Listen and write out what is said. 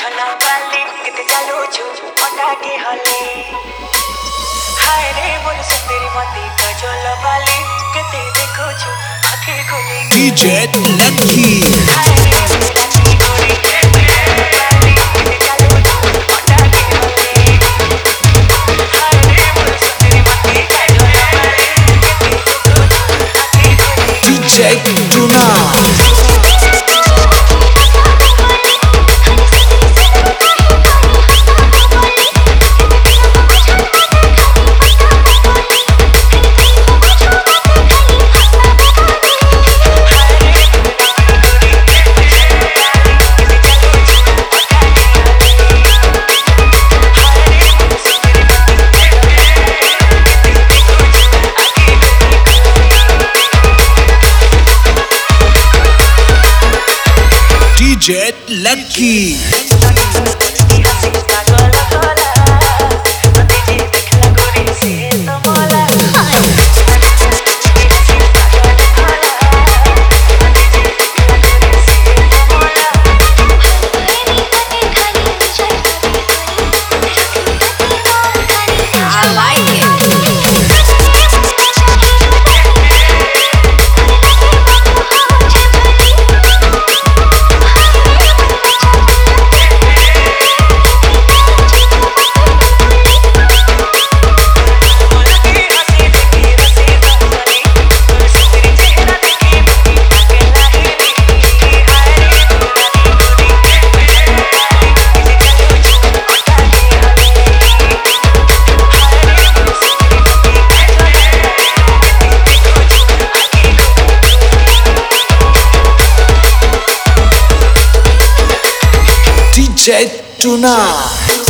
झला वाली किते चालू छु फटा के हले हाय रे बोल सुंदरी मती कजल वाली किते देखो छु आंखें खोले DJ Lucky हाय रे लकी गोरी वाली किते चालू छु फटा के हले हाय रे बोल सुंदरी मती कजल वाली किते देखो छु आंखें खोले DJ Tuna DJ Lucky DJ Tuna